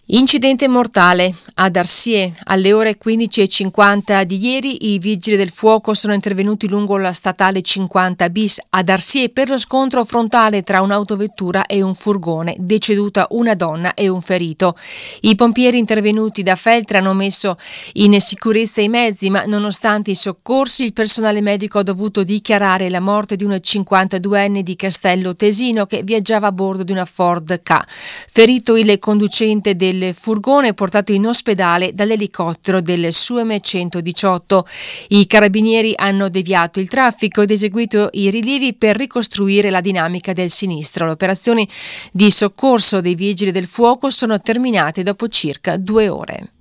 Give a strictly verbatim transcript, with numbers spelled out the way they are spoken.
Incidente mortale ad Arsier. Alle ore quindici e cinquanta di ieri i vigili del fuoco sono intervenuti lungo la statale cinquanta bis ad Arsier per lo scontro frontale tra un'autovettura e un furgone, deceduta una donna e un ferito. I pompieri intervenuti da Feltre hanno messo in sicurezza i mezzi, ma nonostante i soccorsi il personale medico ha dovuto dichiarare la morte di un cinquantaduenne di Castello Tesino che viaggiava a bordo di una Ford Ka. Ferito il conducente del Il furgone portato in ospedale dall'elicottero del S U M centodiciotto. I carabinieri hanno deviato il traffico ed eseguito i rilievi per ricostruire la dinamica del sinistro. Le operazioni di soccorso dei vigili del fuoco sono terminate dopo circa due ore.